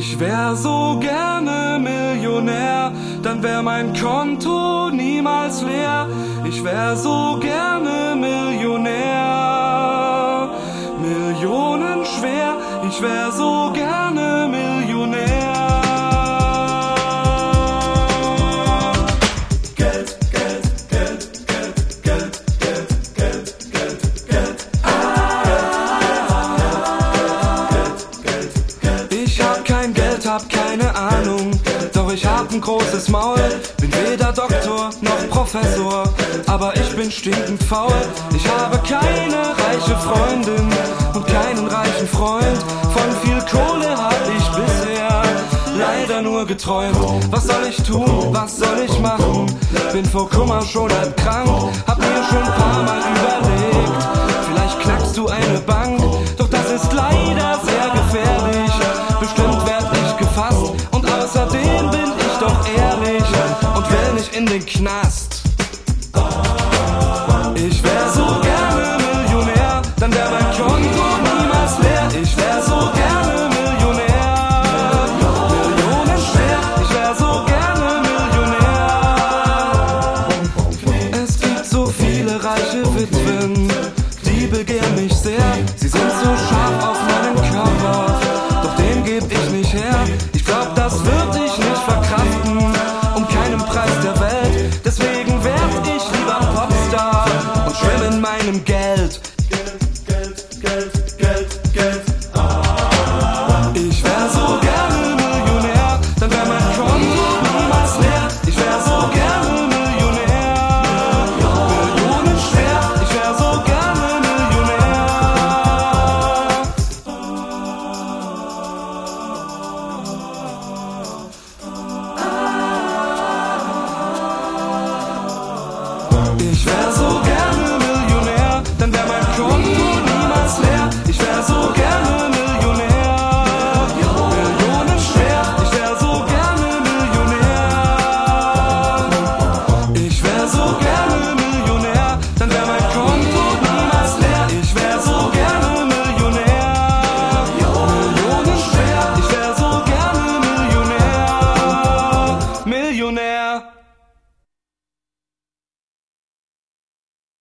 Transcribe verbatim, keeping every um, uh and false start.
Ich wär so gerne Millionär, dann wär mein Konto niemals leer. Ich wär so gerne Millionär, Millionen schwer. Ich wär so gerne Millionär. Geld, Geld, Geld, Geld, Geld, Geld, Geld, Geld, Geld. Ich hab kein Geld, hab keine Ahnung, doch ich hab ein großes Maul. Bin weder Doktor noch Professor, aber ich bin stinkend faul. Ich habe keine reiche Freundin und keinen reichen Freund. Von viel Kohle hab ich bisher leider nur geträumt. Was soll ich tun, was soll ich machen? Bin vor Kummer schon halb krank. Hab mir schon ein paar Mal überlegt, vielleicht knackst du eine Bank. Doch das ist leider sehr gefährlich, bestimmt werd ich gefasst. Und außerdem bin ich doch ehrlich und will nicht in den Knast.